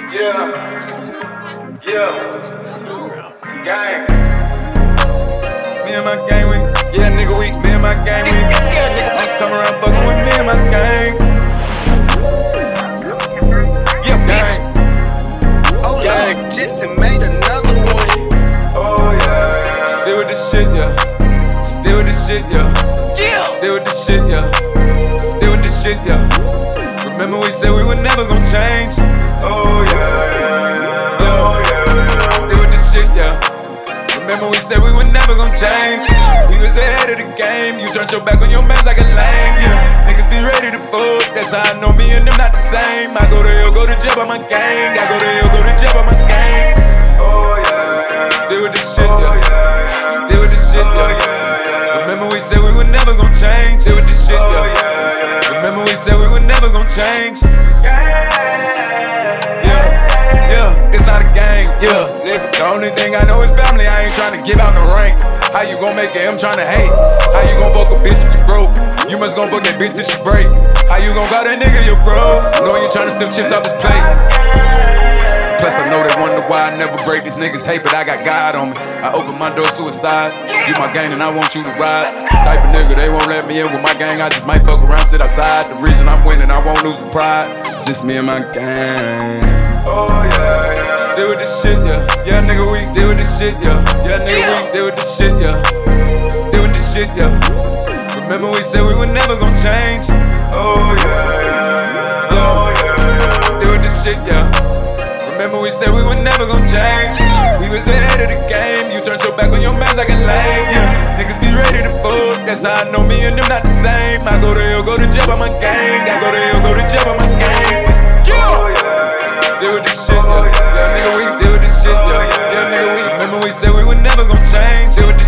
Yeah, gang. Me and my gang, yeah, nigga, me and my gang, I'm coming around fucking with me and my gang. Yeah, gang. Oh, gang. Jesse made another one. Oh, yeah. Still with the shit, yeah. Still with the shit, yeah. Still with the shit, yeah. Still with the shit, yeah. Remember we said we were never gonna change. Oh, yeah. Still with the shit, yeah. Remember we said we were never gonna change. We was ahead of the game. You turned your back on your mans like a lame, yeah. Niggas be ready to fold. That's how I know me and them not the same. I go to hell, go to jail by my gang. I go to hell, go to jail by my gang. Oh, yeah. Still with the shit, yeah. Still with the shit, yeah. Remember we said we were never gonna change. Still with the shit, yeah. Remember we said we were never gonna change. Yeah, it's not a gang, yeah. The only thing I know is family, I ain't tryna give out no rank. How you gon' make it, I'm tryna hate. How you gon' fuck a bitch if you broke? You must gon' fuck that bitch till she break. How you gon' call that nigga your bro? Knowing you tryna steal chips off his plate. Plus I know they wonder why I never break these niggas hate, but I got God on me. I open my door suicide. You my gang and I want you to ride. Type of nigga, they won't let me in with my gang. I just might fuck around, sit outside. The reason I'm winning, I won't lose the pride. It's just me and my gang. Oh, yeah. Still with the shit, yeah. Yeah, nigga, we still with the shit, yeah. Yeah, nigga, we still with the shit, yeah. Still with the shit, yeah. Remember we said we were never gonna change. Oh, yeah. Still with the shit, yeah. Remember we said we were never gonna change. We was ahead of the game. You turned your back on your mans like a lame, yeah. Niggas be ready to fold. That's how I know me and them not the same. I go to hell, go to jail by my gang. I go to hell, go to jail by my gang. Still with the shit, yeah. Yeah, nigga, we still with the shit, yeah. Yeah, nigga, we remember we said we were never gonna change. Still with the